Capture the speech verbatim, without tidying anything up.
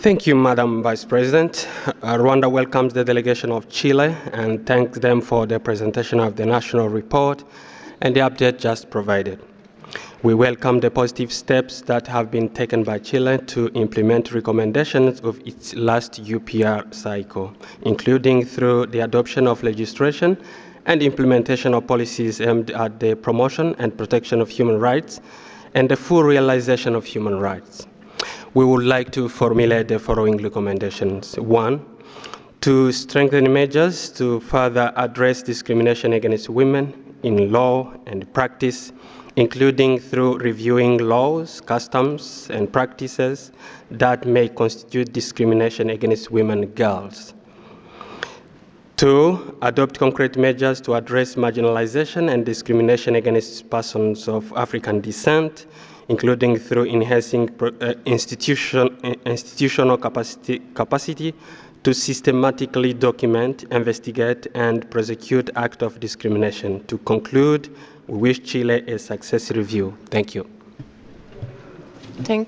Thank you, Madam Vice President. Uh, Rwanda welcomes the delegation of Chile and thanks them for the presentation of the national report and the update just provided. We welcome the positive steps that have been taken by Chile to implement recommendations of its last U P R cycle, including through the adoption of legislation and implementation of policies aimed at the promotion and protection of human rights and the full realization of human rights. We would like to formulate the following recommendations. One, to strengthen measures to further address discrimination against women in law and practice, including through reviewing laws, customs, and practices that may constitute discrimination against women and girls. Two, adopt concrete measures to address marginalization and discrimination against persons of African descent, including through enhancing uh, institution, uh, institutional capacity, capacity to systematically document, investigate, and prosecute acts of discrimination. To conclude, we wish Chile a success review. Thank you. Thank